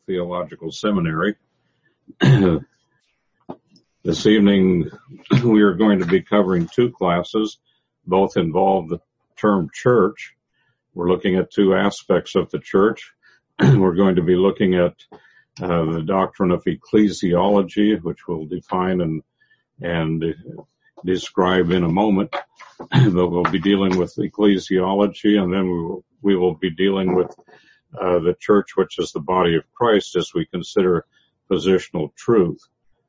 Theological Seminary. This evening, we are going to be covering two classes. Both involve the term church. We're looking at two aspects of the church. We're going to be looking at the doctrine of ecclesiology, which we'll define and describe in a moment. But we'll be dealing with ecclesiology, and then we will be dealing with the church, which is the body of Christ, as we consider positional truth.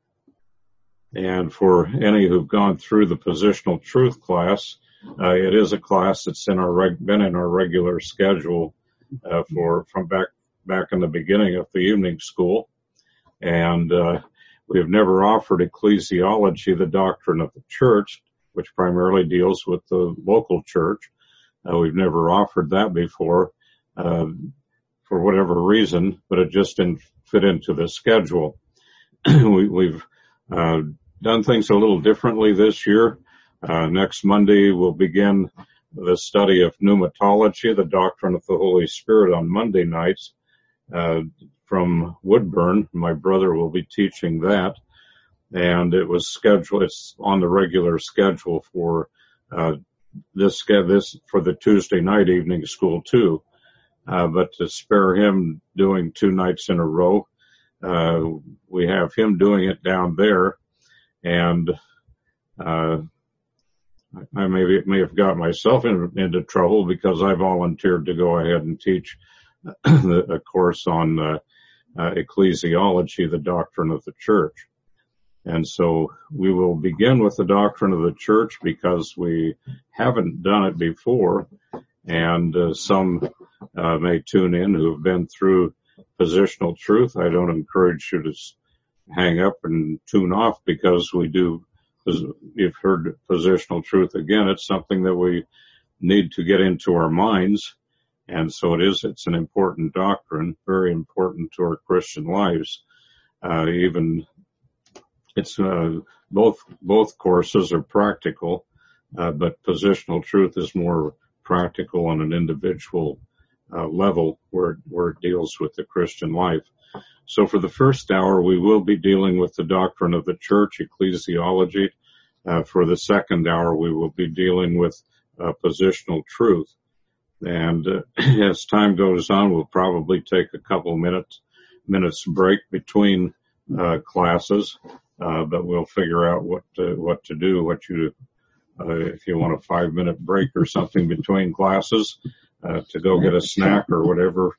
And for any who've gone through the positional truth class, it is a class that's been in our regular schedule from back in the beginning of the evening school. And we have never offered ecclesiology, the doctrine of the church, which primarily deals with the local church. We've never offered that before for whatever reason, but it just didn't fit into the schedule. We've done things a little differently this year. Next Monday, we'll begin the study of pneumatology, the doctrine of the Holy Spirit, on Monday nights from Woodburn. My brother will be teaching that, and it's on the regular schedule for this for the Tuesday night evening school too. But to spare him doing 2 nights in a row, we have him doing it down there. And I may have got myself into trouble because I volunteered to go ahead and teach a course on ecclesiology, the doctrine of the church. And so we will begin with the doctrine of the church because we haven't done it before, and some may tune in who have been through positional truth. I don't encourage you to hang up and tune off because you've heard positional truth again. It's something that we need to get into our minds. And so it's an important doctrine, very important to our Christian lives. Both courses are practical, but positional truth is more practical on an individual level where it deals with the Christian life. So for the first hour, we will be dealing with the doctrine of the church, ecclesiology. For the second hour, we will be dealing with positional truth. And as time goes on, we'll probably take a couple minutes break between classes, but we'll figure out what to do. If you want a 5-minute break or something between classes to go get a snack or whatever,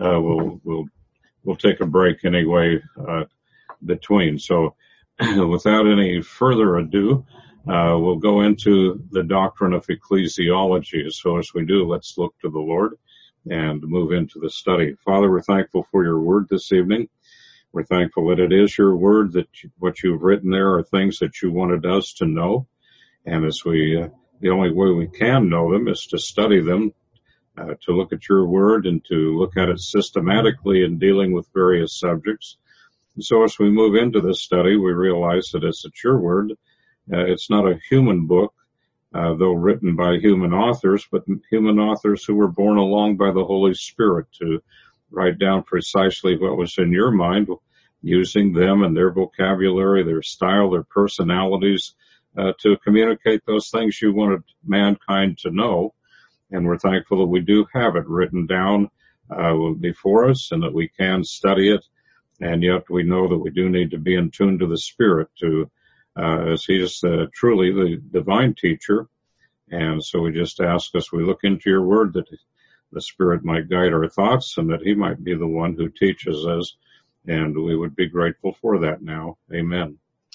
we'll take a break anyway between. So without any further ado, we'll go into the doctrine of ecclesiology. So as we do, let's look to the Lord and move into the study. Father, we're thankful for your word this evening. We're thankful that it is your word, that what you've written there are things that you wanted us to know. And the only way we can know them is to study them, to look at your word and to look at it systematically in dealing with various subjects. And so as we move into this study, we realize that it's your word. It's not a human book, though written by human authors, but human authors who were borne along by the Holy Spirit to write down precisely what was in your mind, using them and their vocabulary, their style, their personalities, to communicate those things you wanted mankind to know. And we're thankful that we do have it written down before us and that we can study it. And yet we know that we do need to be in tune to the Spirit as He is truly the divine teacher. And so we just ask as we look into your word that the Spirit might guide our thoughts and that He might be the one who teaches us. And we would be grateful for that now. Amen.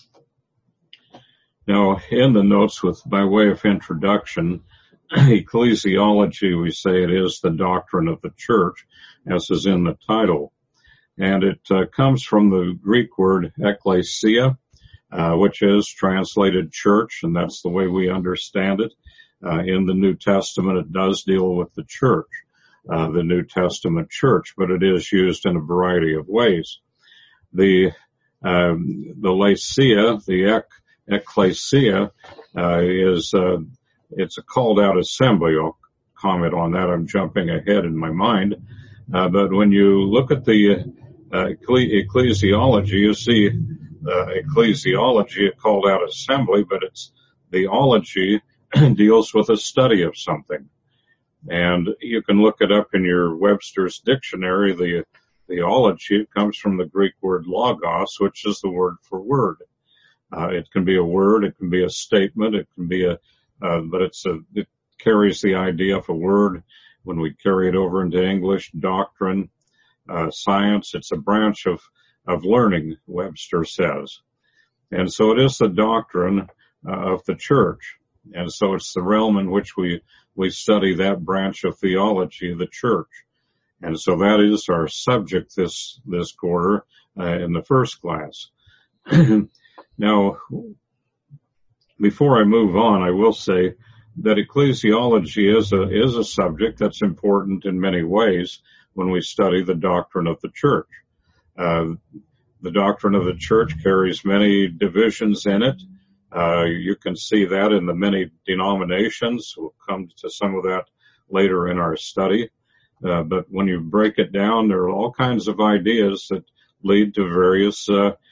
Now, in the notes by way of introduction, ecclesiology, we say it is the doctrine of the church, as is in the title. And it comes from the Greek word ekklesia, which is translated church, and that's the way we understand it. In the New Testament, it does deal with the church, the New Testament church, but it is used in a variety of ways. The Laicea, the ekklesia, it's a called out assembly. I'll comment on that. I'm jumping ahead in my mind. But when you look at the Ecclesiology, you see, ecclesiology, it called out assembly, but it's theology deals with a study of something. And you can look it up in your Webster's dictionary. The theology, it comes from the Greek word logos, which is the word for word. It can be a word, it can be a statement, it can be but it carries the idea of a word. When we carry it over into English, doctrine, science, it's a branch of learning, Webster says. And so it is the doctrine of the church. And so it's the realm in which we study that branch of theology, the church. And so that is our subject this quarter in the first class. Now, before I move on, I will say that ecclesiology is a subject that's important in many ways when we study the doctrine of the church. The doctrine of the church carries many divisions in it. You can see that in the many denominations. We'll come to some of that later in our study. But when you break it down, there are all kinds of ideas that lead to various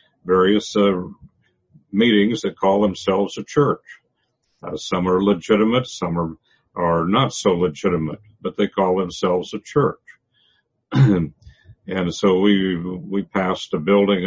meetings that call themselves a church. Some are legitimate, some are not so legitimate, but they call themselves a church. And so we pass a building,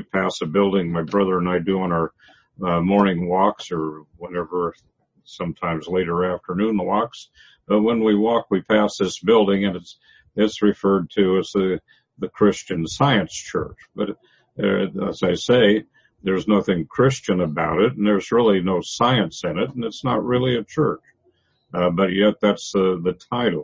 my brother and I do on our morning walks, or whenever, sometimes later afternoon walks. But when we walk, we pass this building, and it's referred to as the Christian Science Church. But as I say, there's nothing Christian about it, and there's really no science in it, and it's not really a church. But yet that's the title.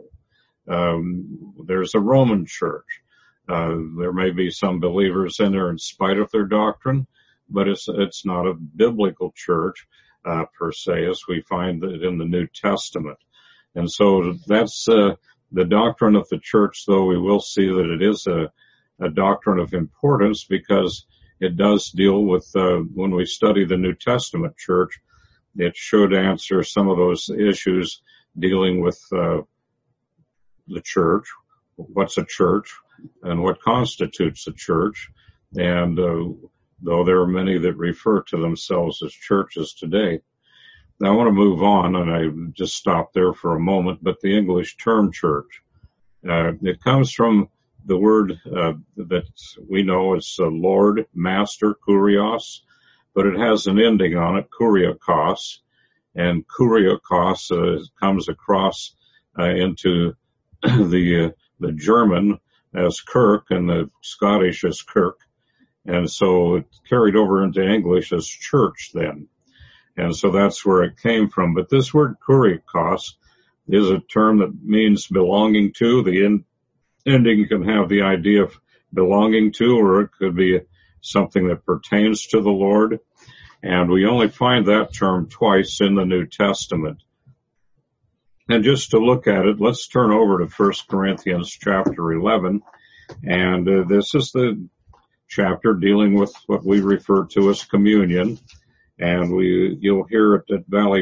There's a Roman church. There may be some believers in there in spite of their doctrine, but it's not a biblical church per se, as we find it in the New Testament. And so that's the doctrine of the church, though we will see that it is a doctrine of importance, because it does deal with, when we study the New Testament church, it should answer some of those issues dealing with the church, what's a church, and what constitutes a church. And though there are many that refer to themselves as churches today. Now I want to move on, and I just stop there for a moment, but the English term church, it comes from the word that we know as Lord, Master, Kurios, but it has an ending on it, Kuriakos, and Kuriakos comes across into the German as Kirk and the Scottish as Kirk, and so it carried over into English as church then. And so that's where it came from. But this word Kuriakos is a term that means belonging to. The ending can have the idea of belonging to, or it could be something that pertains to the Lord. And we only find that term twice in the New Testament. And just to look at it, let's turn over to 1 Corinthians chapter 11. And this is the chapter dealing with what we refer to as communion. And you'll hear it at Valley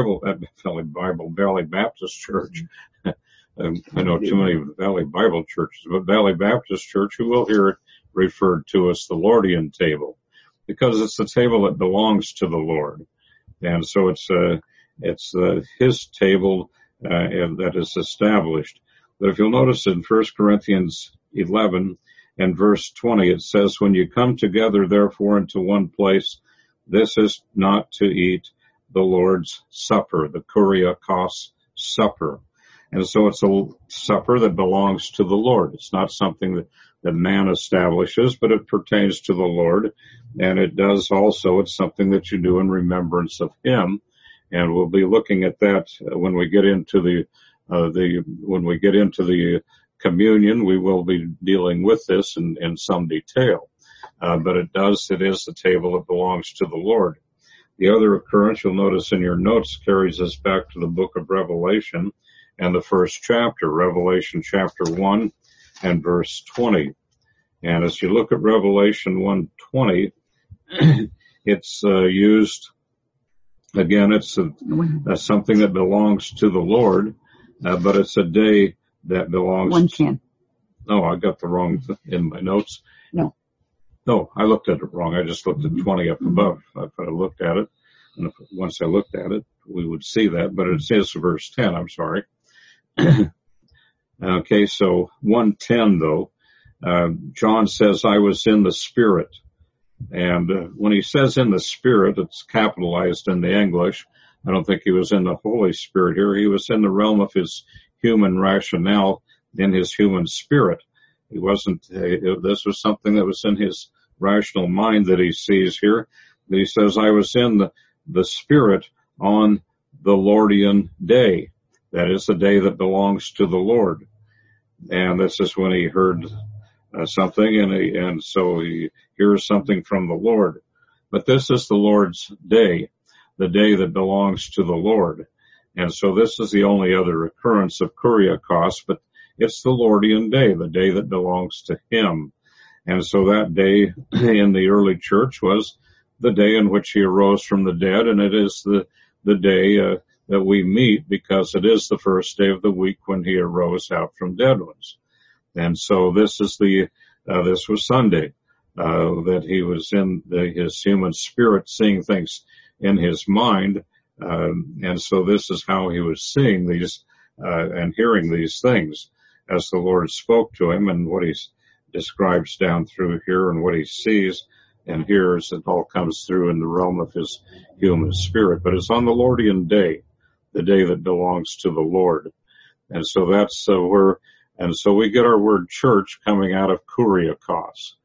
Baptist Church. I know too many Valley Bible churches, but Valley Baptist Church, you will hear it referred to as the Lordian table, because it's the table that belongs to the Lord. And so it's his table that is established. But if you'll notice in 1 Corinthians 11 and verse 20, it says, when you come together, therefore, into one place, this is not to eat the Lord's Supper, the Kuriakos supper. And so it's a supper that belongs to the Lord. It's not something that man establishes, but it pertains to the Lord. And it does also, it's something that you do in remembrance of Him. And we'll be looking at that when we get into the communion. We will be dealing with this in some detail. But it is the table that belongs to the Lord. The other occurrence you'll notice in your notes carries us back to the book of Revelation and the first chapter, Revelation chapter 1 and verse 20. And as you look at Revelation 1:20, it's used, again, it's something that belongs to the Lord, but it's a day that belongs... 1:10. Oh, I got the wrong in my notes. No, I looked at it wrong. I just looked at 20 up above. If I looked at it, and once I looked at it, we would see that. But it says verse 10, I'm sorry. Okay, so 1:10 though, John says, I was in the Spirit. And when he says in the Spirit, it's capitalized in the English. I don't think he was in the Holy Spirit here. He was in the realm of his human rationale, in his human spirit. He wasn't, this was something that was in his rational mind that he sees here. That he says, I was in the Spirit on the Lordian day. That is the day that belongs to the Lord. And this is when he heard something, and so he hears something from the Lord. But this is the Lord's day, the day that belongs to the Lord. And so this is the only other occurrence of Kuriakos, but it's the Lordian day, the day that belongs to him. And so that day in the early church was the day in which he arose from the dead, and it is the day that we meet because it is the first day of the week when he arose out from dead ones. And so this is this was Sunday, that he was in his human spirit seeing things in his mind. And so this is how he was seeing these, and hearing these things as the Lord spoke to him, and what he describes down through here and what he sees and hears. It all comes through in the realm of his human spirit. But it's on the Lordian day, the day that belongs to the Lord. And so that's and so we get our word church coming out of Kuriakos,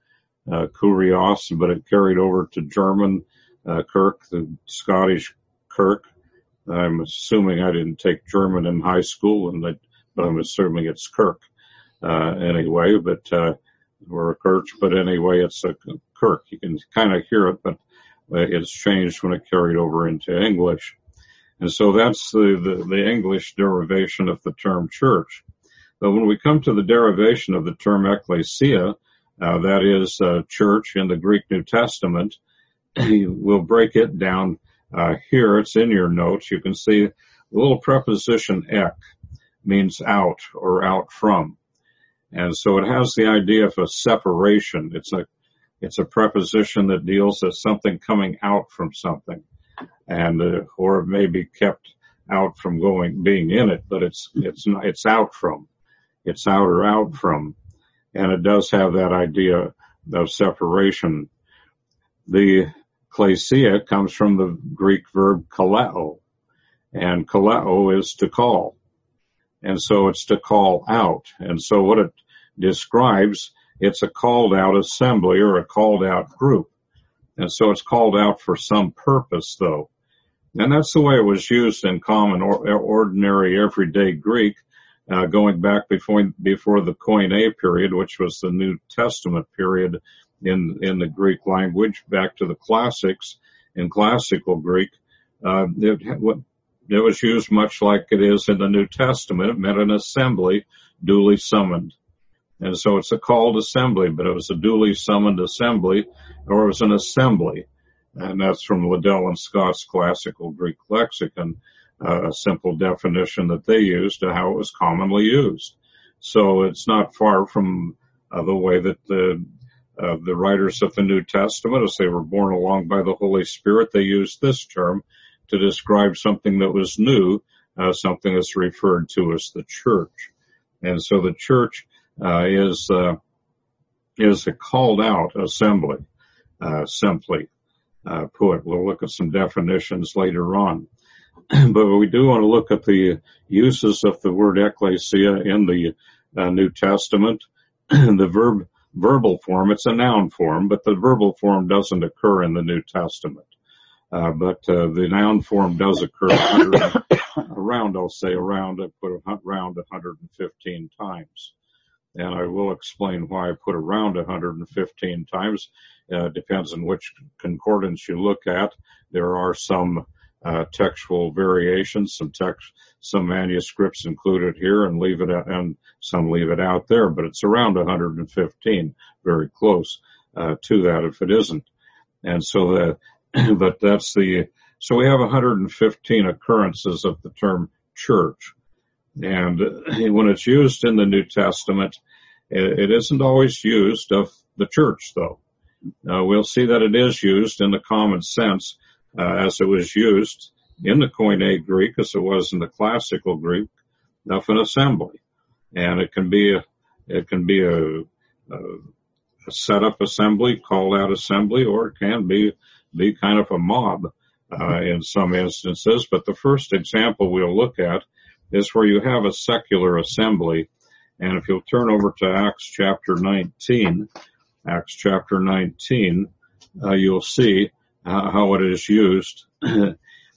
Kurios, but it carried over to German, Kirk, the Scottish Kirk. I'm assuming I didn't take German in high school, but I'm assuming it's Kirk, anyway, but, or a Kirch, but anyway, it's a Kirk. You can kind of hear it, but it's changed when it carried over into English. And so that's the English derivation of the term church. But when we come to the derivation of the term ecclesia, that is church in the Greek New Testament, we'll break it down here. It's in your notes. You can see the little preposition ek means out or out from. And so it has the idea of a separation. It's a preposition that deals with something coming out from something, and or it may be kept out from being in it, but it's out from. It's out or out from. And it does have that idea of separation. The klesia comes from the Greek verb kaleo, and kaleo is to call. And so it's to call out. And so what it describes, it's a called out assembly or a called out group. And so it's called out for some purpose, though. And that's the way it was used in common, ordinary, everyday Greek, going back before the Koine period, which was the New Testament period in the Greek language, back to the classics in classical Greek. It was used much like it is in the New Testament. It meant an assembly duly summoned. And so it's a called assembly, but it was a duly summoned assembly, or it was an assembly. And that's from Liddell and Scott's Classical Greek Lexicon, a simple definition that they used to how it was commonly used. So it's not far from the way that the writers of the New Testament, as they were borne along by the Holy Spirit, they used this term to describe something that was new, something that's referred to as the church. And so the church is a called out assembly, simply put. We'll look at some definitions later on. But we do want to look at the uses of the word ecclesia in the New Testament. The verbal form, it's a noun form, but the verbal form doesn't occur in the New Testament. But the noun form does occur around 115 times. And I will explain why I put around 115 times. Depends on which concordance you look at. There are some textual variations, some manuscripts included here and leave it out, and some leave it out there, but it's around 115, very close to that if it isn't. And so so we have 115 occurrences of the term church. And when it's used in the New Testament, it isn't always used of the church, though. We'll see that it is used in the common sense as it was used in the Koine Greek, as it was in the classical Greek, of an assembly. And it can be a set up assembly, called out assembly, or it can be kind of a mob in some instances. But the first example we'll look at is where you have a secular assembly. And if you'll turn over to Acts chapter 19, you'll see how it is used in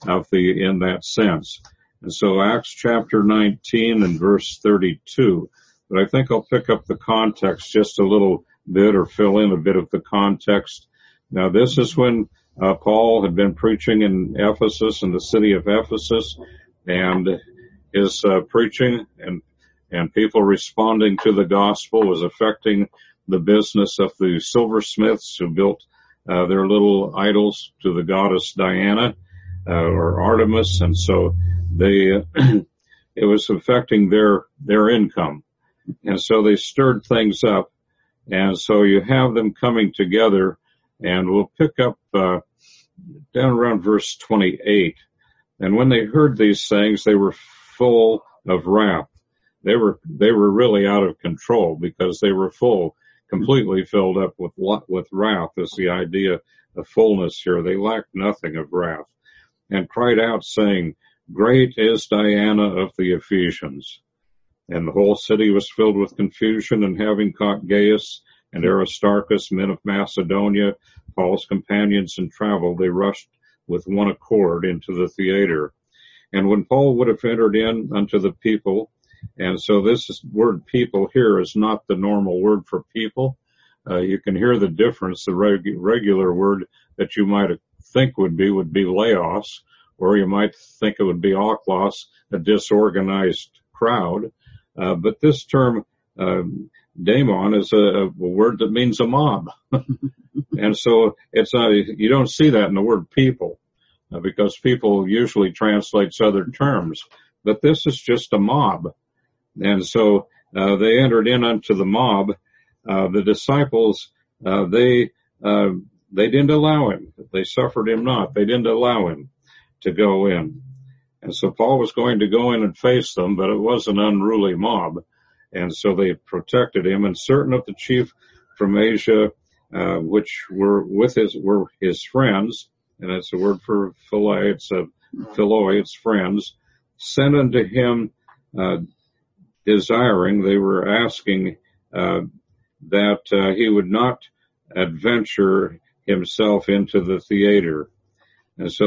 that sense. And so Acts chapter 19 and verse 32. But I think I'll pick up the context just a little bit, or fill in a bit of the context. Now, this is when Paul had been preaching in Ephesus, in the city of Ephesus, and his preaching and people responding to the gospel was affecting the business of the silversmiths who built their little idols to the goddess Diana or Artemis, and so it was affecting their income, and so they stirred things up, and so you have them coming together, and we'll pick up down around verse 28. And when they heard these things, they were full of wrath. They were really out of control, because they were completely filled up with wrath is the idea of fullness here. They lacked nothing of wrath, and cried out, saying, "Great is Diana of the Ephesians." And the whole city was filled with confusion, and having caught Gaius and Aristarchus, men of Macedonia, Paul's companions in travel, they rushed with one accord into the theater. And when Paul would have entered in unto the people, and so word people here is not the normal word for people. You can hear the difference. The regular word that you might think would be laos, or you might think it would be aklos, a disorganized crowd. But this term, daemon, is a word that means a mob. And so you don't see that in the word people, because people usually translates other terms. But this is just a mob. And so they entered in unto the mob. The disciples, they didn't allow him. They suffered him not. They didn't allow him to go in. And so Paul was going to go in and face them, but it was an unruly mob. And so they protected him. And certain of the chief from Asia, which were his friends, and it's a word for philoi, it's friends, sent unto him, desiring, they were asking that he would not adventure himself into the theater. And so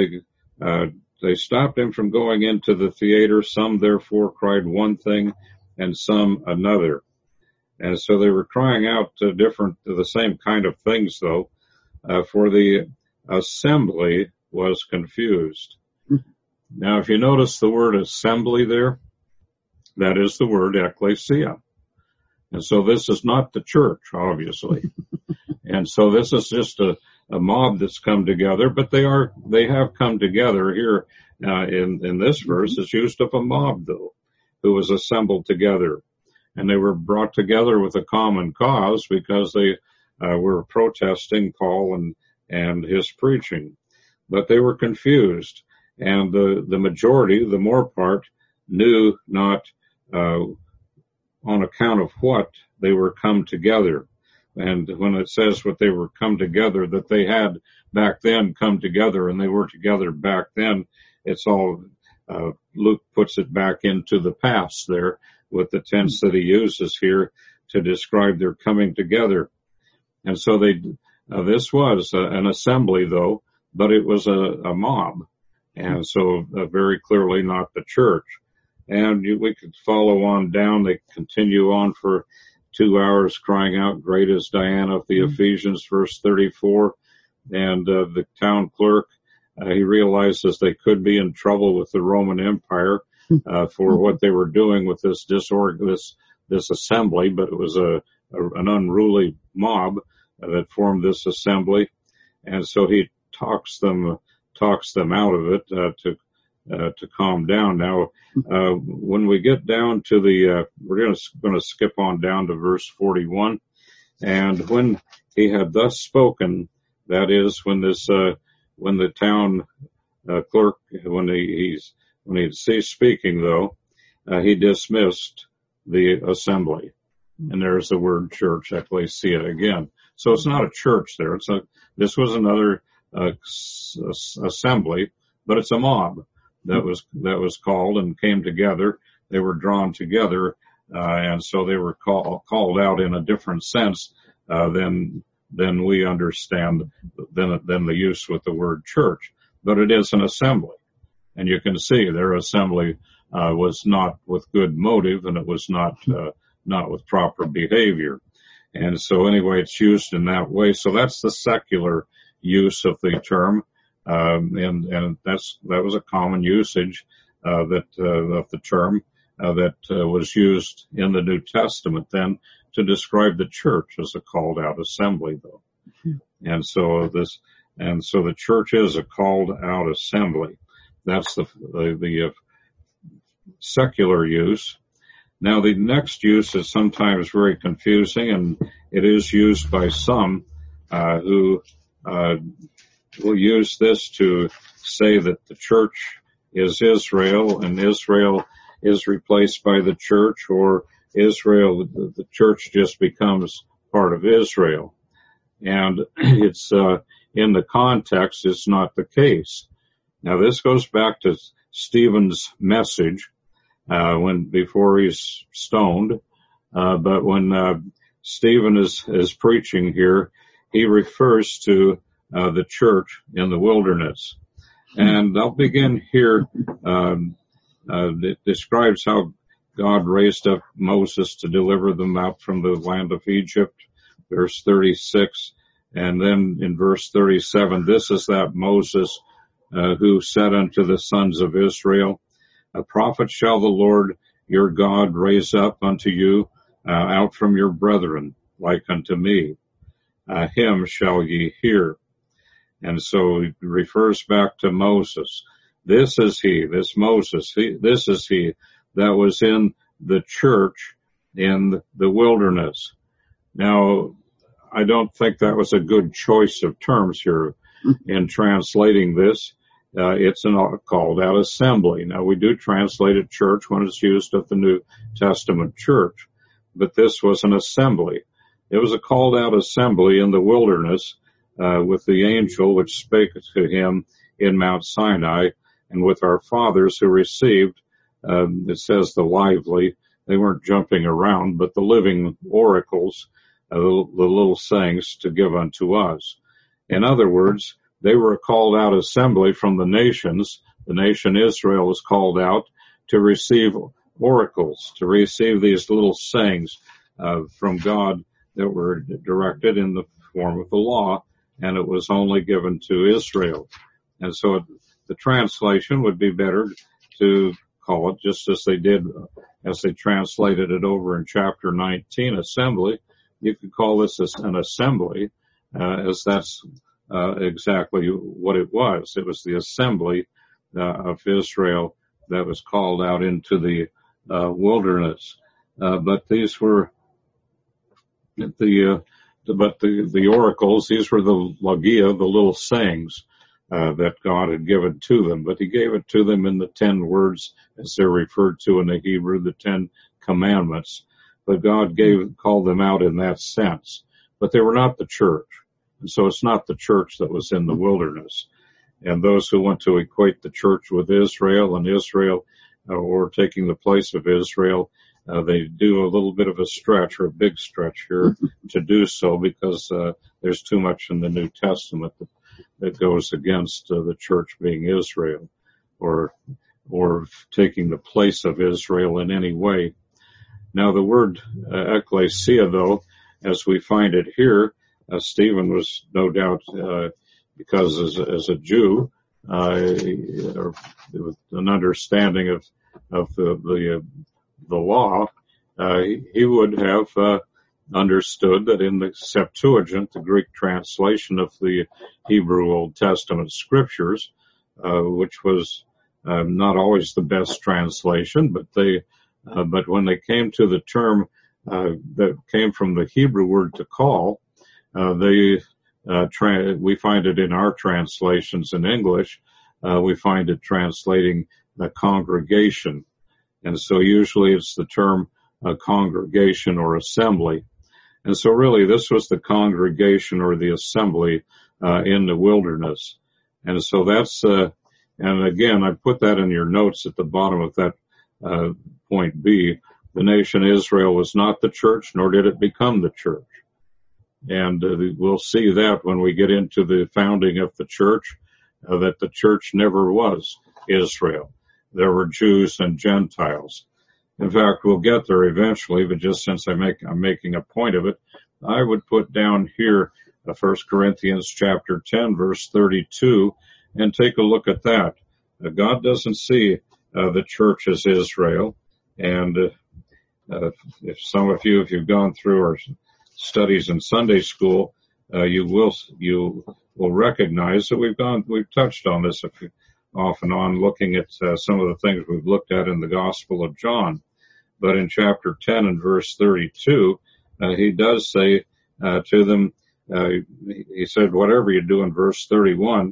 they stopped him from going into the theater. Some therefore cried one thing and some another. And so they were crying out the same kind of things, though, for the assembly was confused. Now, if you notice the word assembly there, that is the word ecclesia. And so this is not the church, obviously. And so this is just a mob that's come together, but they have come together here in this verse. It's used of a mob, though, who was assembled together. And they were brought together with a common cause, because they were protesting Paul and his preaching. But they were confused, and the majority, the more part, knew not on account of what they were come together. And when it says what they were come together, that they had back then come together and they were together back then, it's all, Luke puts it back into the past there with the tense that he uses here to describe their coming together. And so this was an assembly, though, but it was a mob. And so very clearly not the church. And we could follow on down. They continue on for 2 hours crying out, "Great is Diana of the Ephesians," verse 34. And the town clerk, he realizes they could be in trouble with the Roman Empire for what they were doing with this assembly, but it was an unruly mob that formed this assembly. And so he talks them out of it to calm down. Now, when we get down to we're going to skip on down to verse 41, And when he had thus spoken, that is, when the town clerk, when he'd ceased speaking, though, he dismissed the assembly. And there's the word church, ecclesia again. So it's not a church there. This was another assembly, but it's a mob that was called and came together. They were drawn together, and so they were called out in a different sense than we understand than the use with the word church. But it is an assembly, and you can see their assembly was not with good motive, and it was not with proper behavior. And so anyway, it's used in that way. So that's the secular use of the term, and that was a common usage of the term that was used in the New Testament then to describe the church as a called out assembly, though. And so the church is a called out assembly. That's the secular use. Now, the next use is sometimes very confusing, and it is used by some who will use this to say that the church is Israel, and Israel is replaced by the church, or Israel, the church just becomes part of Israel. And it's in the context, it's not the case. Now, this goes back to Stephen's message before he's stoned. But when Stephen is preaching here, he refers to the church in the wilderness. And I'll begin here. It describes how God raised up Moses to deliver them out from the land of Egypt, verse 36. And then in verse 37, this is that Moses who said unto the sons of Israel, a prophet shall the Lord your God raise up unto you out from your brethren, like unto me. Him shall ye hear. And so it refers back to Moses. This is he, this Moses, this is he that was in the church in the wilderness. Now, I don't think that was a good choice of terms here in translating this. It's a called out assembly. Now, we do translate it church when it's used of the New Testament church, but this was an assembly. It was a called out assembly in the wilderness with the angel which spake to him in Mount Sinai, and with our fathers who received, it says the lively, they weren't jumping around, but the living oracles, the little sayings to give unto us. In other words, they were a called out assembly from the nations. The nation Israel was called out to receive oracles, to receive these little sayings from God that were directed in the form of the law, and it was only given to Israel. And so the translation would be better to call it, just as they did, as they translated it over in chapter 19, assembly. You could call this an assembly, as that's exactly what it was. It was the assembly of Israel that was called out into the wilderness. But these were the oracles. These were the logia, the little sayings that God had given to them. But He gave it to them in the 10 words, as they're referred to in the Hebrew, the 10 commandments. But God called them out in that sense. But they were not the church. And so it's not the church that was in the wilderness. And those who want to equate the church with Israel and Israel or taking the place of Israel, they do a little bit of a stretch, or a big stretch here, to do so, because there's too much in the New Testament that goes against the church being Israel, or taking the place of Israel in any way. Now, the word ecclesia, though, as we find it here, Stephen was no doubt, because as a Jew, with an understanding of the law, he would have understood that in the Septuagint, the Greek translation of the Hebrew Old Testament scriptures, which was not always the best translation, but when they came to the term that came from the Hebrew word to call. We find it in our translations in English. We find it translating the congregation. And so usually it's the term congregation or assembly. And so really this was the congregation or the assembly in the wilderness. And so that's, and again, I put that in your notes at the bottom of that point B. The nation Israel was not the church, nor did it become the church. And we'll see that when we get into the founding of the church, that the church never was Israel. There were Jews and Gentiles. In fact, we'll get there eventually, but just since I'm making a point of it, I would put down here 1 Corinthians chapter 10, verse 32, and take a look at that. God doesn't see the church as Israel, and if some of you, if you've gone through our studies in Sunday school, you will recognize that we've touched on this off and on, looking at some of the things we've looked at in the Gospel of John. But in chapter 10 and verse 32, he does say to them, he said, whatever you do in verse 31,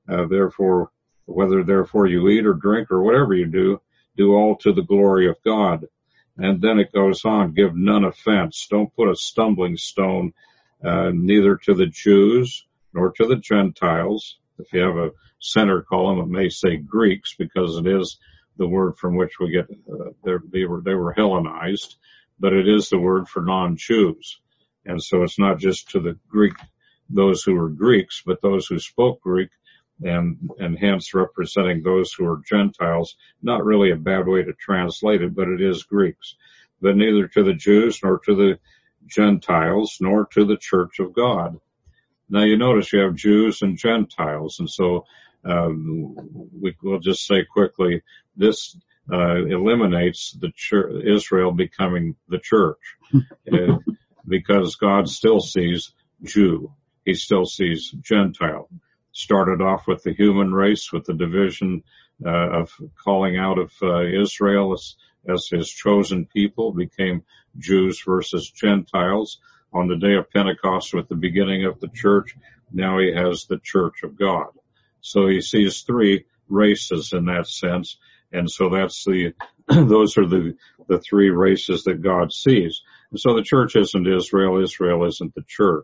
whether therefore you eat or drink or whatever you do all to the glory of God. And then it goes on, give none offense. Don't put a stumbling stone, neither to the Jews nor to the Gentiles. If you have a center column, it may say Greeks, because it is the word from which we get, they were Hellenized, but it is the word for non-Jews. And so it's not just to the Greek, those who were Greeks, but those who spoke Greek, and hence representing those who are Gentiles. Not really a bad way to translate it, but it is Greeks. But neither to the Jews nor to the Gentiles nor to the church of God. Now you notice you have Jews and Gentiles, and so we'll just say quickly, this eliminates the Israel becoming the church, because God still sees Jew. He still sees Gentile. Started off with the human race, with the division of calling out of Israel as his chosen people, became Jews versus Gentiles. On the day of Pentecost, with the beginning of the church, now he has the church of God. So he sees three races in that sense, and so those are the three races that God sees. And so the church isn't Israel, Israel isn't the church.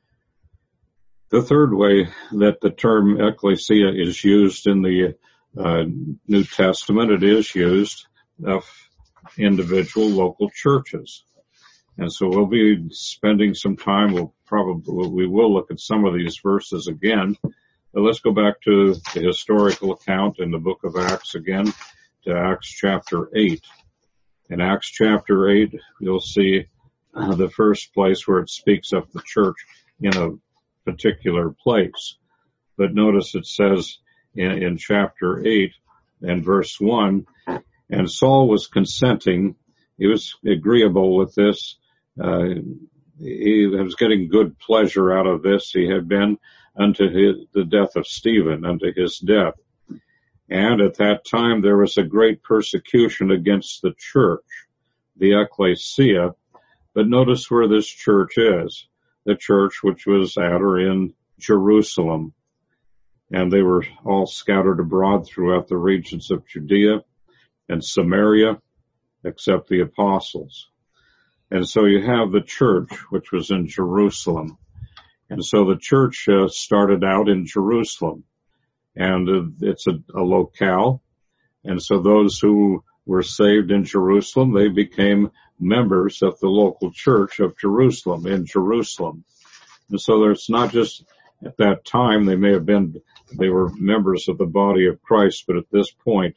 The third way that the term ecclesia is used in the New Testament, it is used of individual local churches. And so we'll be spending some time, we will look at some of these verses again, but let's go back to the historical account in the book of Acts again, to Acts chapter 8. In Acts chapter 8, you'll see the first place where it speaks of the church in a particular place. But notice it says in chapter 8 and verse 1, and Saul was consenting, he was agreeable with this, he was getting good pleasure out of this. He had been unto the death of Stephen, unto his death. And at that time there was a great persecution against the church, the ecclesia. But notice where this church is, the church which was at or in Jerusalem. And they were all scattered abroad throughout the regions of Judea and Samaria, except the apostles. And so you have the church, which was in Jerusalem. And so the church started out in Jerusalem. And it's a locale. And so those who were saved in Jerusalem, they became members of the local church of Jerusalem, in Jerusalem. And so there's not just at that time, they were members of the body of Christ, but at this point,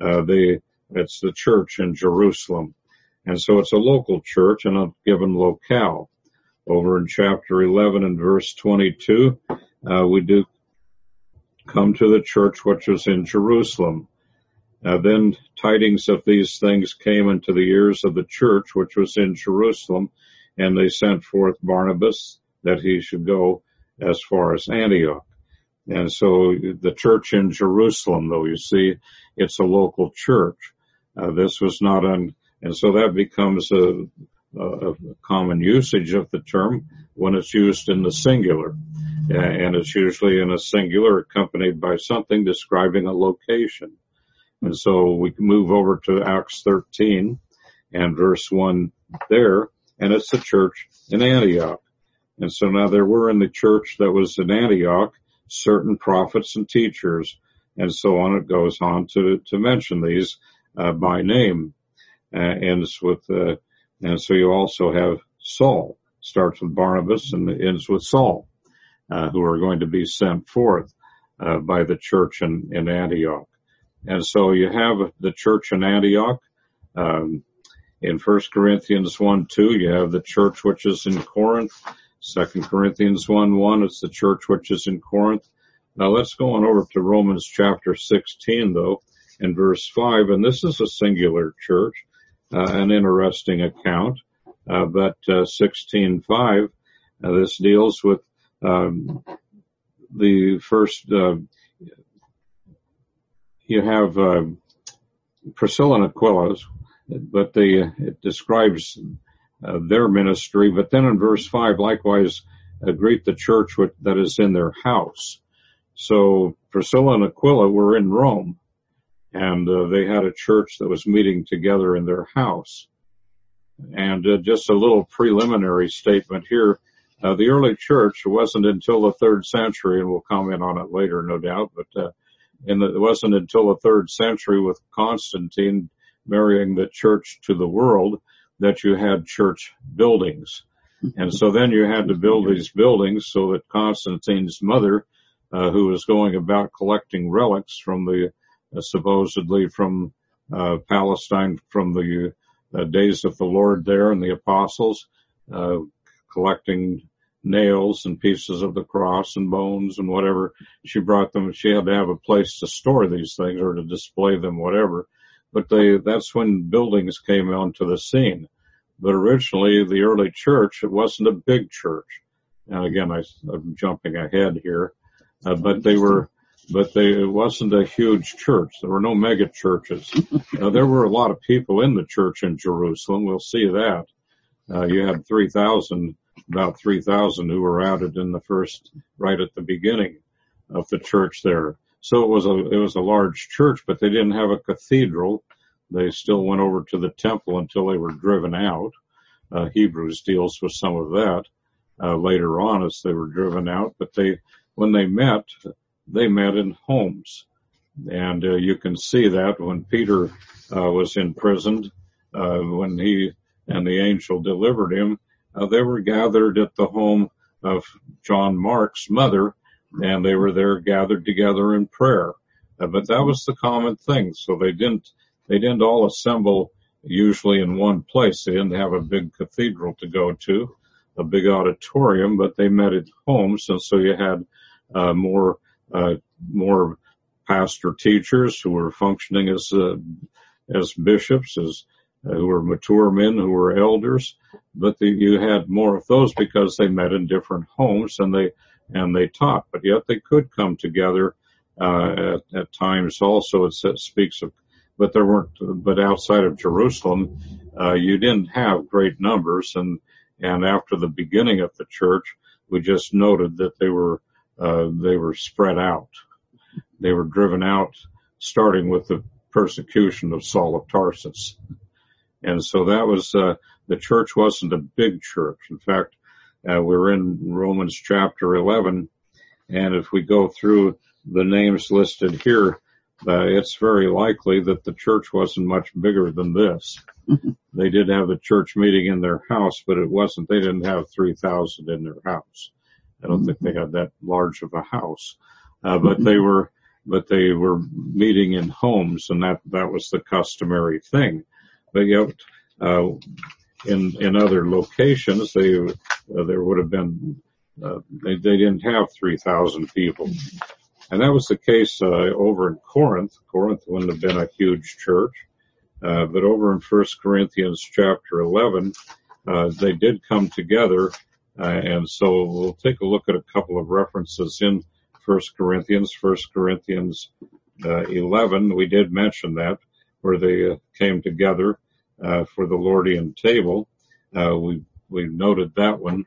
it's the church in Jerusalem. And so it's a local church in a given locale. Over in chapter 11 and verse 22, we do come to the church which was in Jerusalem. Then tidings of these things came into the ears of the church which was in Jerusalem, and they sent forth Barnabas that he should go as far as Antioch. And so the church in Jerusalem, though, you see, it's a local church. This was not and so that becomes a common usage of the term when it's used in the singular. And it's usually in a singular accompanied by something describing a location. And so we can move over to Acts 13 and verse 1 there, and it's the church in Antioch. And so now there were in the church that was in Antioch certain prophets and teachers, and so on. It goes on to mention these by name. And so you also have Saul, starts with Barnabas and ends with Saul, who are going to be sent forth by the church in Antioch. And so you have the church in Antioch. In 1 Corinthians 1:2, you have the church which is in Corinth. 2 Corinthians 1:1, it's the church which is in Corinth. Now let's go on over to Romans chapter 16, though, in verse 5, and this is a singular church, an interesting account. But 16:5, this deals with the first. You have Priscilla and Aquila, but it describes their ministry. But then in verse 5, likewise, greet the church that is in their house. So Priscilla and Aquila were in Rome, and they had a church that was meeting together in their house. And just a little preliminary statement here. The early church wasn't until the 3rd century, and we'll comment on it later, no doubt, but it wasn't until the 3rd century with Constantine marrying the church to the world that you had church buildings. And so then you had to build these buildings so that Constantine's mother, who was going about collecting relics from supposedly from Palestine, from the days of the Lord there and the apostles, collecting nails and pieces of the cross and bones and whatever. She brought them. She had to have a place to store these things or to display them, whatever. But that's when buildings came onto the scene. But originally, the early church, it wasn't a big church. And again, I'm jumping ahead here. It wasn't a huge church. There were no mega churches. There were a lot of people in the church in Jerusalem. We'll see that. You had about 3,000 who were added in right at the beginning of the church there. So it was a large church, but they didn't have a cathedral. They still went over to the temple until they were driven out. Hebrews deals with some of that later on as they were driven out. But when they met in homes. And you can see that when Peter was imprisoned, when he and the angel delivered him, they were gathered at the home of John Mark's mother, and they were there gathered together in prayer. But that was the common thing. So they didn't all assemble usually in one place. They didn't have a big cathedral to go to, a big auditorium, but they met at homes. And so you had more pastor teachers who were functioning as bishops, who were mature men, who were elders. But you had more of those because they met in different homes and they taught. But yet they could come together at times. Also, it speaks of, but there weren't. But outside of Jerusalem, you didn't have great numbers. And after the beginning of the church, we just noted that they were spread out. They were driven out, starting with the persecution of Saul of Tarsus. And so that was, the church wasn't a big church. In fact, we're in Romans chapter 11, and if we go through the names listed here, it's very likely that the church wasn't much bigger than this. They did have a church meeting in their house, but they didn't have 3,000 in their house. I don't think they had that large of a house. But they were meeting in homes, and that was the customary thing. But yet, in other locations, there would have been, they didn't have 3,000 people. And that was the case, over in Corinth. Corinth wouldn't have been a huge church. But over in 1 Corinthians chapter 11, they did come together. And so we'll take a look at a couple of references in 1 Corinthians 11. We did mention that, where they came together for the Lordian table. We noted that one,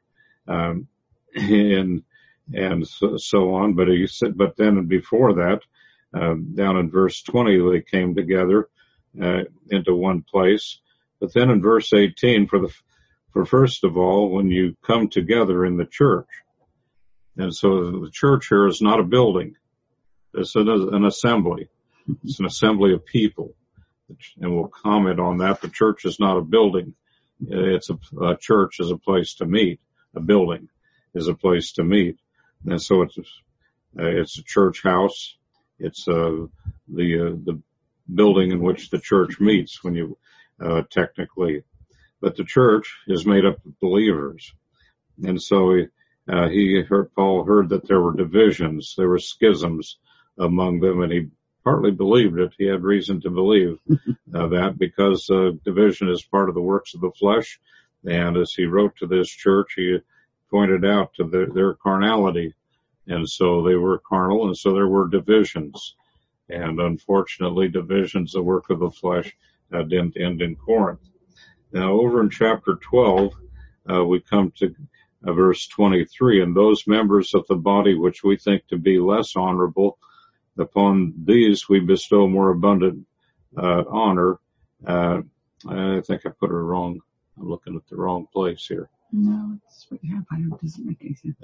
and so on. But he said, but then before that, down in verse 20, they came together into one place. But then in verse 18, for first of all, when you come together in the church, and so the church here is not a building; it's an assembly. It's an assembly of people, and we'll comment on that. The church is not a building. It's a church is a place to meet. A building is a place to meet, and so it's a church house. It's the building in which the church meets when you technically, but the church is made up of believers, and so Paul heard that there were divisions, there were schisms among them, and he partly believed it. He had reason to believe that because division is part of the works of the flesh, and as he wrote to this church, he pointed out to their carnality, and so they were carnal, and so there were divisions, and unfortunately divisions, the work of the flesh, didn't end in Corinth. Now over in chapter 12, we come to verse 23, and those members of the body which we think to be less honorable, upon these we bestow more abundant honor. I think I put it wrong. I'm looking at the wrong place here. No, it's what you have. It doesn't make any sense.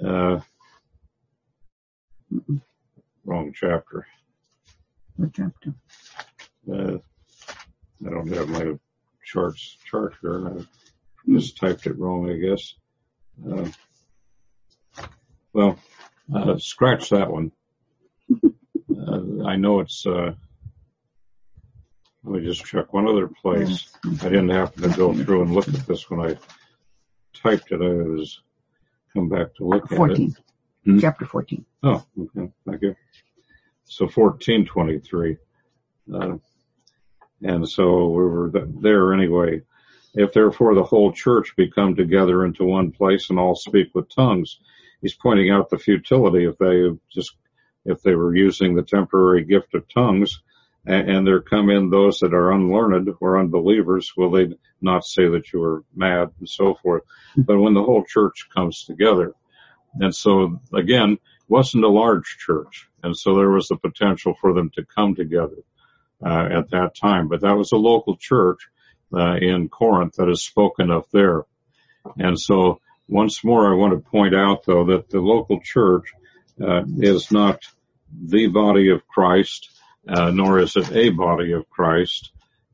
Wrong chapter. What chapter? I don't have my chart here. I just typed it wrong, I guess. Scratch that one. I know it's, let me just check one other place. I didn't happen to go through and look at this when I typed it. I was come back to look 14. at it. Chapter 14. Oh, okay. Thank you. So 14:23. And so we were there anyway. If therefore the whole church be come together into one place and all speak with tongues, he's pointing out the futility if they were using the temporary gift of tongues, and there come in those that are unlearned or unbelievers, will they not say that you are mad and so forth? But when the whole church comes together, and so again, it wasn't a large church, and so there was the potential for them to come together at that time. But that was a local church in Corinth that is spoken of there. And so once more, I want to point out, though, that the local church is not the body of Christ, nor is it a body of Christ.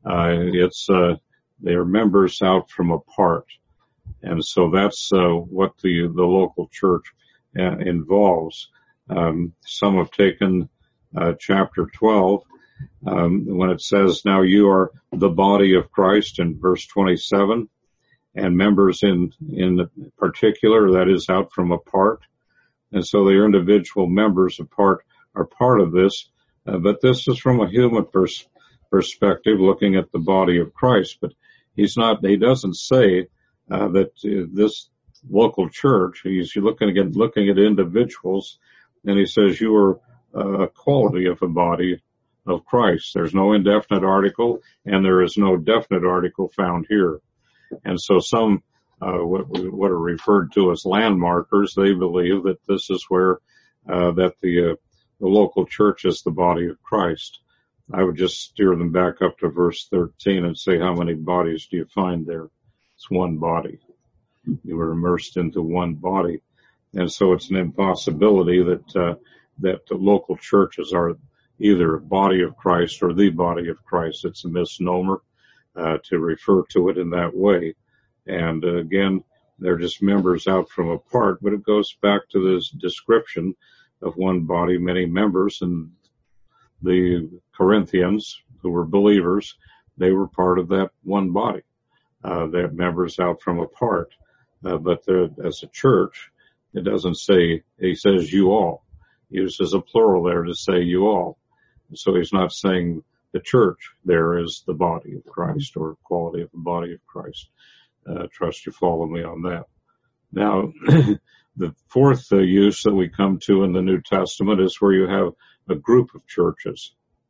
They are members out from apart. And so that's what the local church involves. Some have taken chapter 12 when it says, now you are the body of Christ in verse 27, and members in particular, that is out from apart. And so the individual members apart are part of this, but this is from a human perspective, looking at the body of Christ. But he doesn't say that this local church, he's looking at individuals, and he says you are a quality of a body of Christ. There's no indefinite article, and there is no definite article found here. And so some what are referred to as landmarkers, they believe that this is where that the local church is the body of Christ. I would just steer them back up to verse 13 and say, how many bodies do you find there? It's one body. You were immersed into one body. And so it's an impossibility that the local churches are either a body of Christ or the body of Christ. It's a misnomer to refer to it in that way. And again, they're just members out from apart, but it goes back to this description of one body, many members, and the Corinthians, who were believers, they were part of that one body. They're members out from apart. But as a church, it doesn't say, he says you all. He uses a plural there to say you all. So he's not saying the church there is the body of Christ or quality of the body of Christ. Trust you follow me on that. Now, the fourth use that we come to in the New Testament is where you have a group of churches.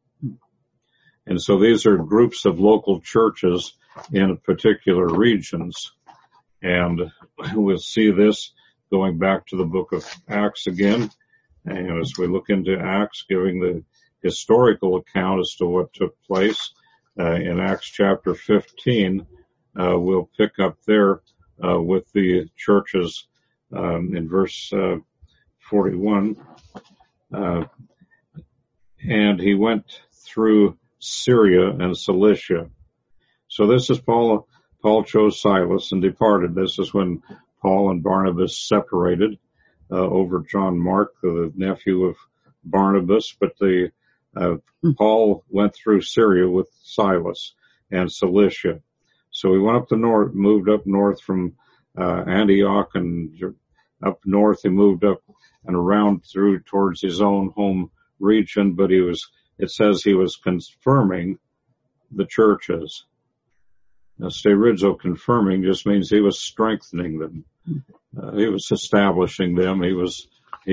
And so these are groups of local churches in particular regions. And we'll see this going back to the book of Acts again. And as we look into Acts, giving the historical account as to what took place in Acts chapter 15, we'll pick up there with the churches in verse 41. And he went through Syria and Cilicia. So this is Paul chose Silas and departed. This is when Paul and Barnabas separated over John Mark, the nephew of Barnabas. But Paul went through Syria with Silas and Cilicia. So he went up the north, moved up north from Antioch, and up north he moved up and around through towards his own home region. But it says he was confirming the churches. Now, sterizo, confirming, just means he was strengthening them. He was establishing them. He was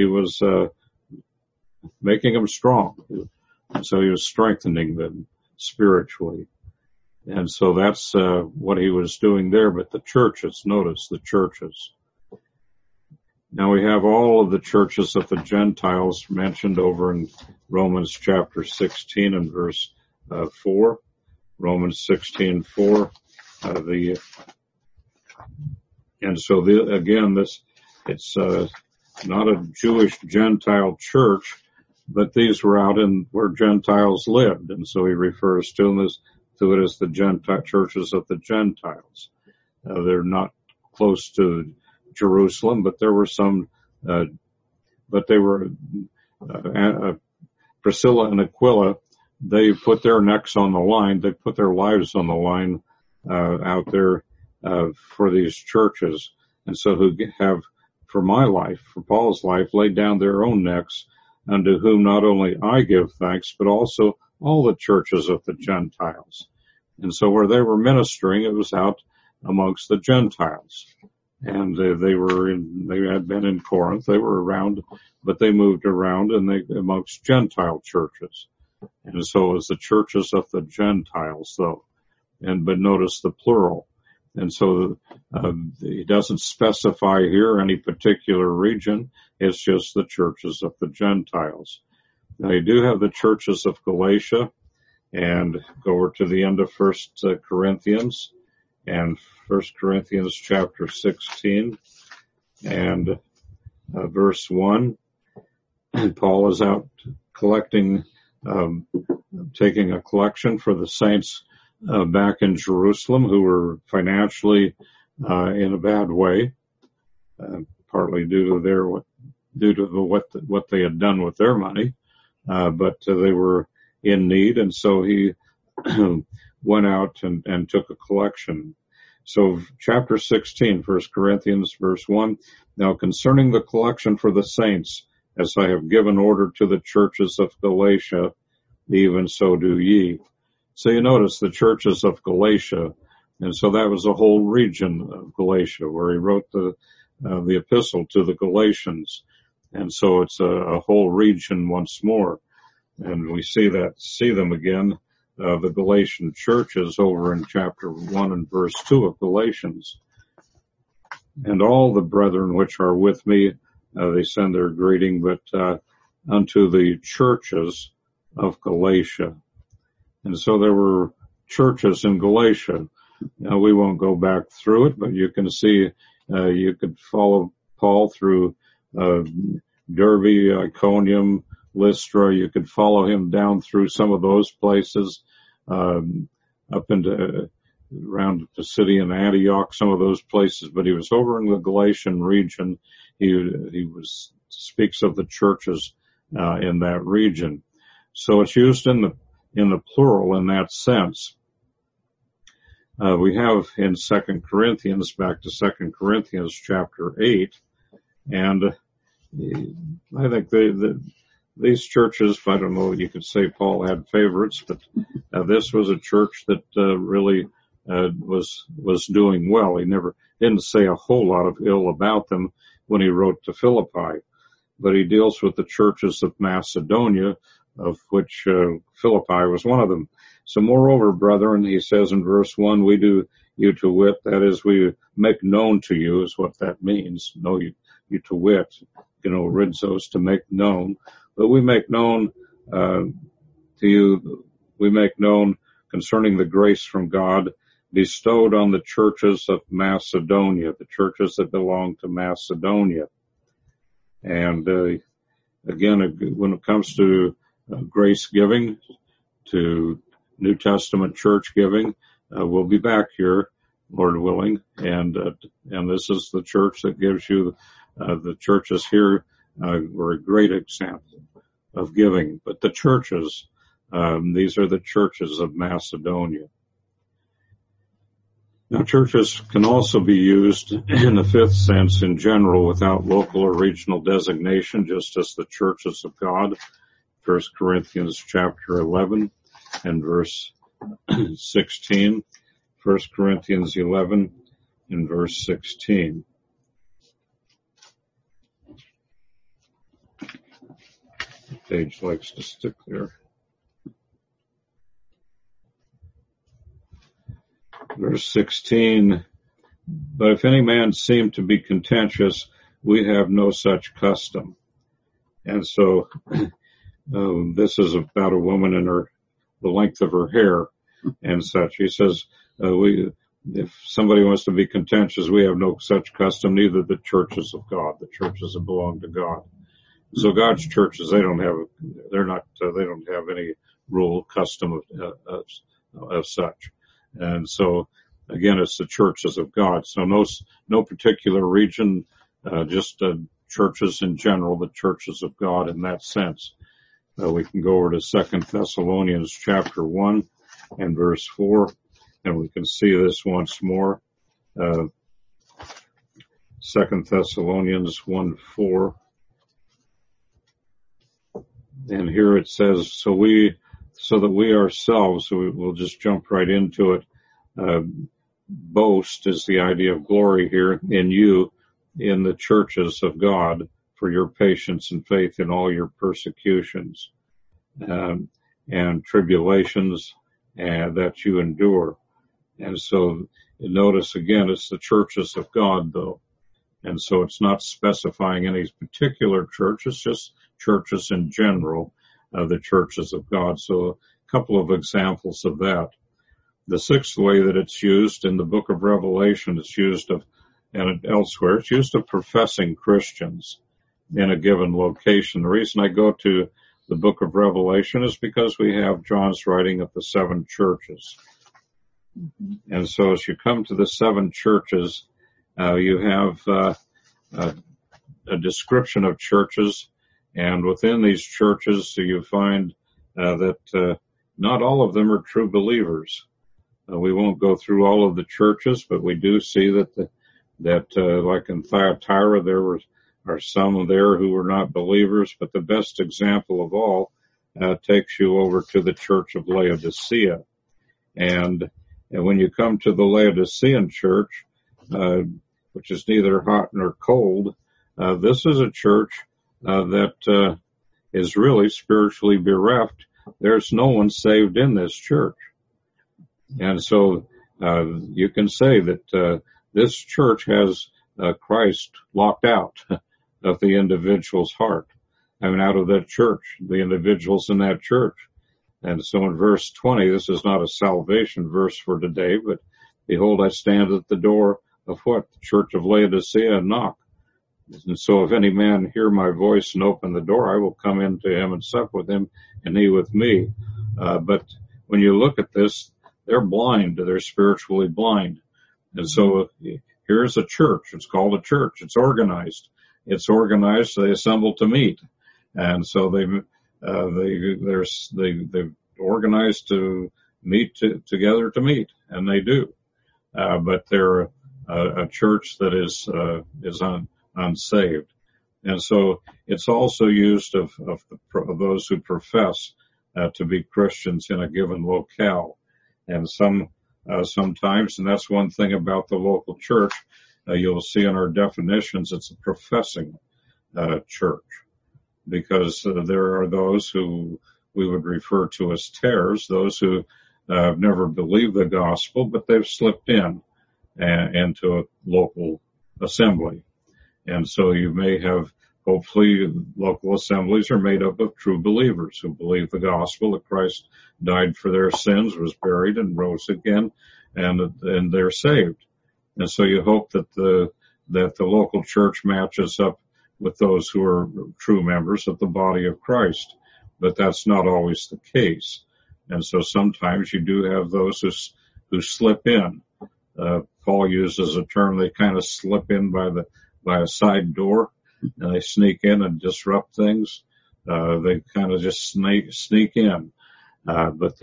making them strong. And so he was strengthening them spiritually. And so that's what he was doing there. But the churches, notice the churches. Now we have all of the churches of the Gentiles mentioned over in Romans chapter 16 and verse 4. Romans 16:4. It's not a Jewish Gentile church, but these were out in where Gentiles lived, and so he refers to it as the Gentile churches of the Gentiles. They're not close to Jerusalem, but there were some, but they were Priscilla and Aquila. They put their necks on the line. They put their lives on the line out there for these churches, and so who have, for my life, for Paul's life, laid down their own necks, unto whom not only I give thanks, but also all the churches of the Gentiles. And so where they were ministering, it was out amongst the Gentiles. And they had been in Corinth. They were around, but they moved around amongst Gentile churches. And so it was the churches of the Gentiles, though. But notice the plural. And so he doesn't specify here any particular region. It's just the churches of the Gentiles. Now you do have the churches of Galatia, and go over to the end of 1 Corinthians and 1 Corinthians chapter 16 and verse 1. And Paul is out collecting, taking a collection for the saints back in Jerusalem who were financially in a bad way, partly due to what they had done with their money, but they were in need, and so he went out and took a collection. So chapter 16, 1 Corinthians, verse 1, now concerning the collection for the saints, as I have given order to the churches of Galatia, even so do ye. So you notice the churches of Galatia, and so that was a whole region of Galatia where he wrote the epistle to the Galatians. And so it's a whole region once more. And we see them again, the Galatian churches over in chapter 1 and verse 2 of Galatians. And all the brethren which are with me, they send their greeting, but unto the churches of Galatia. And so there were churches in Galatia. Now we won't go back through it, but you can see, you could follow Paul through Derbe, Iconium, Lystra. You could follow him down through some of those places, up into around Pisidian Antioch, some of those places. But he was over in the Galatian region. He speaks of the churches in that region. So it's used in the plural in that sense. We have in 2 Corinthians, back to 2 Corinthians chapter 8, and I think these churches, I don't know, you could say Paul had favorites, but this was a church that really was doing well. He didn't say a whole lot of ill about them when he wrote to Philippi, but he deals with the churches of Macedonia, of which Philippi was one of them. So moreover, brethren, he says in verse 1, we do you to wit, that is, we make known to you is what that means. Know you to wit, rizos, to make known. But we make known to you, we make known concerning the grace from God bestowed on the churches of Macedonia, the churches that belong to Macedonia. And again, when it comes to grace giving, to New Testament church giving, we'll be back here, Lord willing, and this is the church that gives you the churches here were a great example of giving. But the churches, these are the churches of Macedonia. Now, churches can also be used in the fifth sense in general without local or regional designation, just as the churches of God. 1 Corinthians chapter 11 and verse 16. 1 Corinthians 11 and verse 16. The page likes to stick there. Verse 16, but if any man seem to be contentious, we have no such custom. And so this is about a woman and the length of her hair and such. He says, if somebody wants to be contentious, we have no such custom, neither the churches of God, the churches that belong to God. So God's churches, they don't have any rule, custom of such. And so, again, it's the churches of God. So no particular region, just churches in general, the churches of God in that sense. We can go over to 2 Thessalonians chapter 1 and verse 4, and we can see this once more. 2 Thessalonians 1:4. And here it says, so that we ourselves, so we'll just jump right into it, boast is the idea of glory here in you, in the churches of God, for your patience and faith in all your persecutions and tribulations that you endure. And so notice again, it's the churches of God, though. And so it's not specifying any particular church, it's just churches in general, the churches of God. So a couple of examples of that. The sixth way that it's used in the book of Revelation, it's used and elsewhere, it's used of professing Christians in a given location. The reason I go to the book of Revelation is because we have John's writing of the seven churches. And so as you come to the seven churches, you have a description of churches, and within these churches you find that not all of them are true believers. We won't go through all of the churches, but we do see that like in Thyatira, there are some there who were not believers, but the best example of all takes you over to the church of Laodicea. And when you come to the Laodicean church, which is neither hot nor cold, this is a church that is really spiritually bereft. There's no one saved in this church. And so you can say that this church has Christ locked out of the individual's heart. Out of that church, the individuals in that church. And so in verse 20, this is not a salvation verse for today, but behold, I stand at the door of what? The church of Laodicea and knock. And so if any man hear my voice and open the door, I will come in to him and sup with him and he with me. But when you look at this, they're blind. They're spiritually blind. And so here's a church. It's called a church. It's organized. It's organized. They assemble to meet. And so they've organized to meet together to meet, and they do. But they're a church that is unsaved. And so it's also used of those who profess to be Christians in a given locale. And sometimes, and that's one thing about the local church, you'll see in our definitions, it's a professing church. Because there are those who we would refer to as tares, those who have never believed the gospel, but they've slipped in. and to a local assembly. And so you may have, hopefully, local assemblies are made up of true believers who believe the gospel that Christ died for their sins, was buried, and rose again, and they're saved. And so you hope that the local church matches up with those who are true members of the body of Christ. But that's not always the case. And so sometimes you do have those who slip in. Paul uses a term, they kind of slip in by a side door, and they sneak in and disrupt things. They kind of just sneak in. But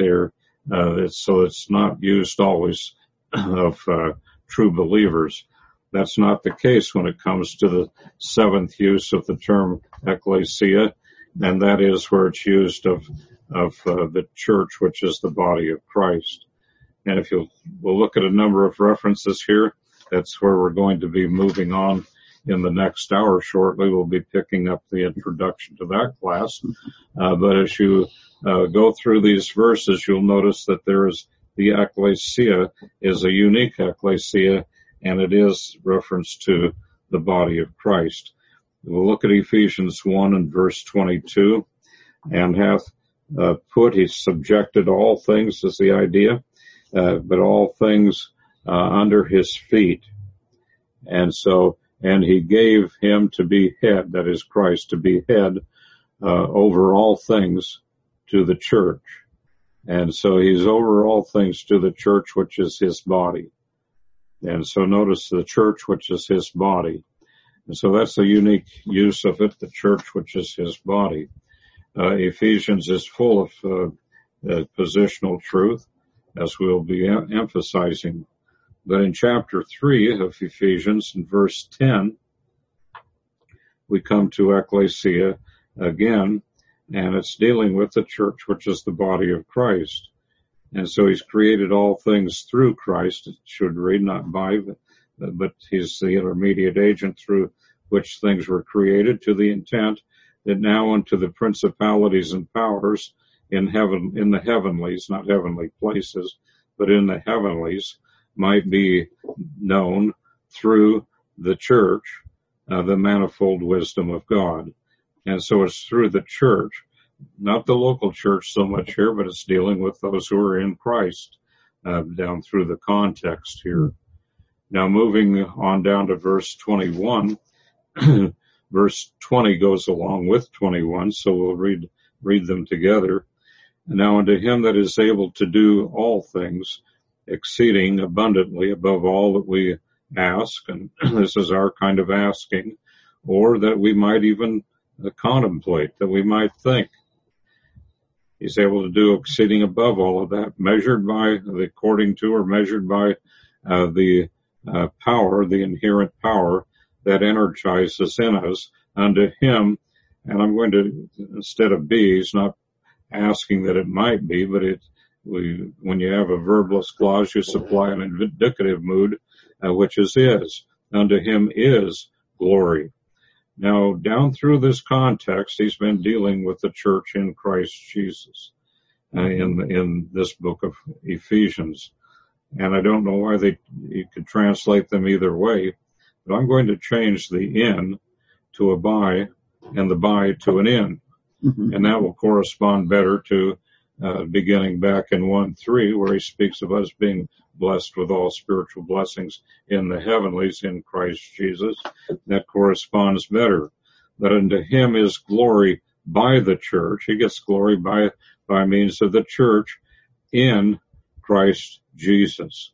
it's not used always of true believers. That's not the case when it comes to the seventh use of the term ecclesia, and that is where it's used of the church, which is the body of Christ. And we'll look at a number of references here. That's where we're going to be moving on in the next hour shortly. We'll be picking up the introduction to that class. But as you go through these verses, you'll notice that the ecclesia is a unique ecclesia, and it is reference to the body of Christ. We'll look at Ephesians 1 and verse 22, and hath he subjected all things, is the idea, but all things under his feet. And he gave him to be head, that is Christ, to be head over all things to the church. And so he's over all things to the church, which is his body. And so notice the church, which is his body. And so that's the unique use of it, the church, which is his body. Ephesians is full of positional truth, as we'll be emphasizing. But in chapter 3 of Ephesians, in verse 10, we come to ecclesia again, and it's dealing with the church, which is the body of Christ. And so he's created all things through Christ. It should read, not by, but he's the intermediate agent through which things were created, to the intent that now unto the principalities and powers in the heavenlies, not heavenly places, but in the heavenlies, might be known through the church, the manifold wisdom of God. And so it's through the church, not the local church so much here, but it's dealing with those who are in Christ, down through the context here. Now moving on down to verse 21, verse 20 goes along with 21, so we'll read them together. Now unto him that is able to do all things, exceeding abundantly above all that we ask, and this is our kind of asking, or that we might even contemplate, that we might think. He's able to do exceeding above all of that, measured by the power, the inherent power that energizes in us unto him. And I'm going to, instead of be, he's not asking that it might be, but when you have a verbless clause, you supply an indicative mood, which is. Unto him is glory. Now, down through this context, he's been dealing with the church in Christ Jesus in this book of Ephesians. And I don't know why you could translate them either way, but I'm going to change the in to a by and the by to an in. Mm-hmm. And that will correspond better to beginning back in 1:3, where he speaks of us being blessed with all spiritual blessings in the heavenlies in Christ Jesus. That corresponds better. But unto him is glory by the church. He gets glory by means of the church in Christ Jesus.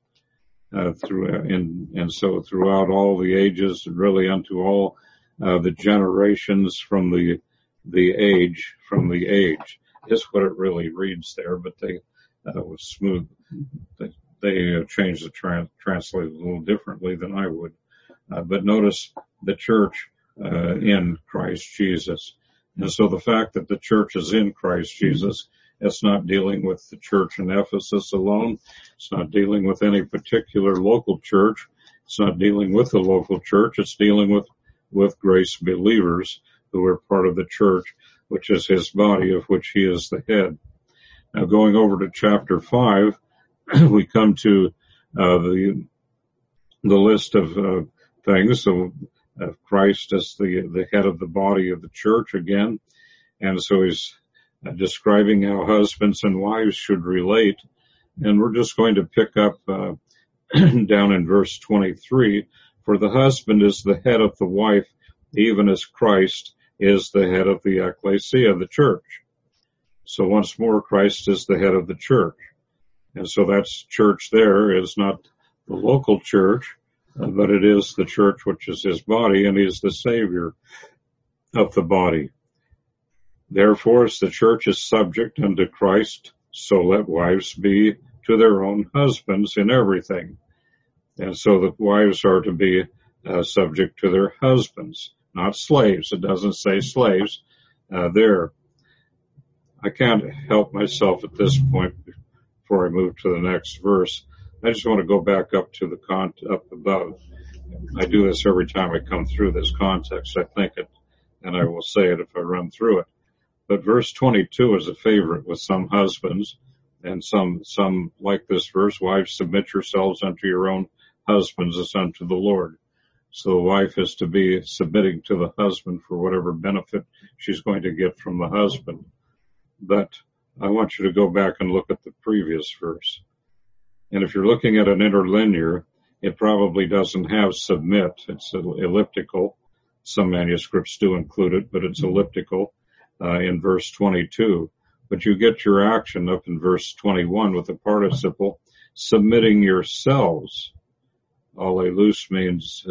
And so throughout all the ages, really unto all the generations from the age is what it really reads there, but they was smooth. They changed the translate a little differently than I would. But notice the church in Christ Jesus. And so the fact that the church is in Christ Jesus, it's not dealing with the church in Ephesus alone. It's not dealing with any particular local church. It's not dealing with the local church. It's dealing with grace believers who are part of the church, which is his body, of which he is the head. Now going over to chapter 5, we come to the the list of things. So Christ is the head of the body of the church again. And so he's describing how husbands and wives should relate. And we're just going to pick up down in verse 23. For the husband is the head of the wife, even as Christ is the head of the ecclesia, the church. So once more, Christ is the head of the church. And so that's church there is not the local church, but it is the church which is his body, and he is the Savior of the body. Therefore, as the church is subject unto Christ, so let wives be to their own husbands in everything. And so the wives are to be subject to their husbands, not slaves. It doesn't say slaves there. I can't help myself at this point before I move to the next verse. I just want to go back up to the up above. I do this every time I come through this context. I think it, and I will say it if I run through it. But verse 22 is a favorite with some husbands, and some like this verse, wives, submit yourselves unto your own husbands as unto the Lord. So the wife is to be submitting to the husband for whatever benefit she's going to get from the husband. But I want you to go back and look at the previous verse. And if you're looking at an interlinear, it probably doesn't have submit. It's elliptical. Some manuscripts do include it, but it's elliptical in verse 22. But you get your action up in verse 21 with the participle, submitting yourselves. Alleluia means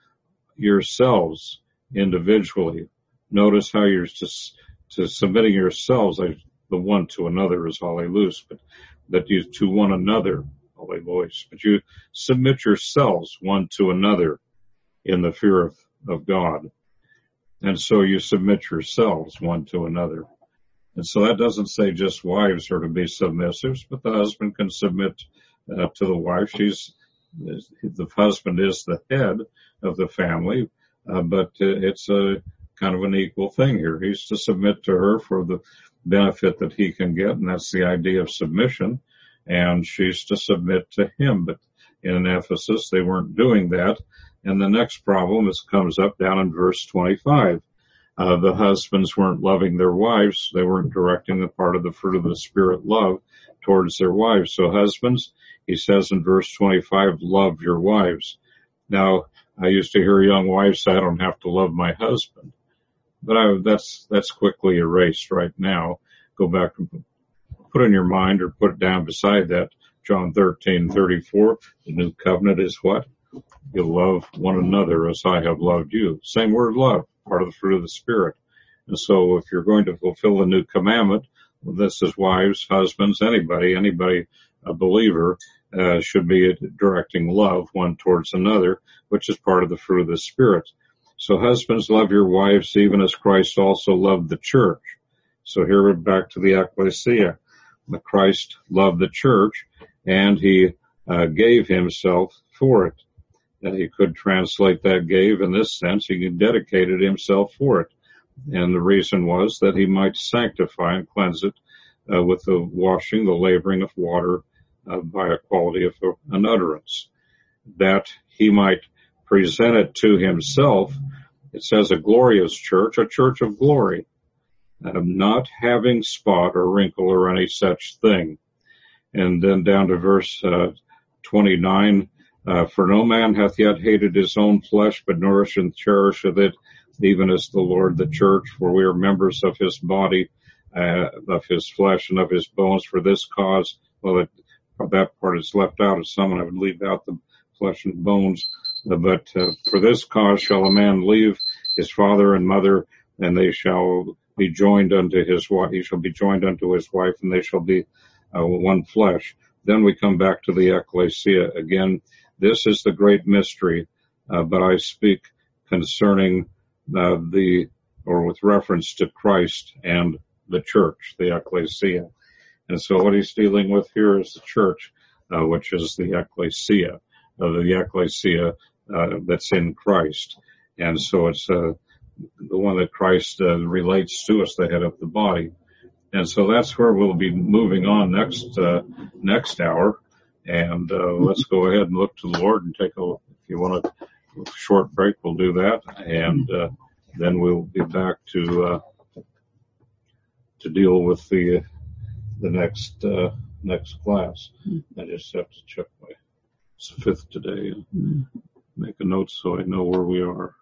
yourselves individually. Notice how you're to submitting yourselves, the one to another is alleluia, but that you to one another, alleluia. But you submit yourselves one to another in the fear of God. And so you submit yourselves one to another. And so that doesn't say just wives are to be submissives, but the husband can submit to the wife. The husband is the head of the family, but it's a kind of an equal thing here. He's to submit to her for the benefit that he can get, and that's the idea of submission. And she's to submit to him. But in Ephesus, they weren't doing that. And the next problem comes up down in verse 25. The husbands weren't loving their wives. They weren't directing the part of the fruit of the Spirit love towards their wives. So husbands, he says in verse 25, love your wives. Now, I used to hear young wives say, I don't have to love my husband. But that's quickly erased right now. Go back and put in your mind or put it down beside that. John 13:34. The new covenant is what? You love one another as I have loved you. Same word, love, part of the fruit of the Spirit. And so if you're going to fulfill the new commandment, well, this is wives, husbands, anybody, a believer, should be directing love one towards another, which is part of the fruit of the Spirit. So husbands, love your wives even as Christ also loved the church. So here we're back to the ecclesia. Christ loved the church, and he gave himself for it. And he could translate that gave in this sense. He dedicated himself for it. And the reason was that he might sanctify and cleanse it with the washing, the laboring of water by a quality of an utterance, that he might present it to himself. It says a glorious church, a church of glory, not having spot or wrinkle or any such thing. And then down to verse 29, for no man hath yet hated his own flesh, but nourisheth and cherisheth it, even as the Lord the church, for we are members of his body, of his flesh and of his bones. For this cause, well, that part is left out of some, and I would leave out the flesh and bones. But for this cause shall a man leave his father and mother, and they shall be joined unto his wife. He shall be joined unto his wife, and they shall be one flesh. Then we come back to the ecclesia again. This is the great mystery, but I speak concerning with reference to Christ and the church, the ecclesia. And so what he's dealing with here is the church, which is the ecclesia, that's in Christ. And so it's the one that Christ relates to us, the head of the body. And so that's where we'll be moving on next hour. And let's go ahead and look to the Lord and take a you want a short break, we'll do that, and then we'll be back to deal with the next class. I just have to check it's the 5th today. Make a note so I know where we are.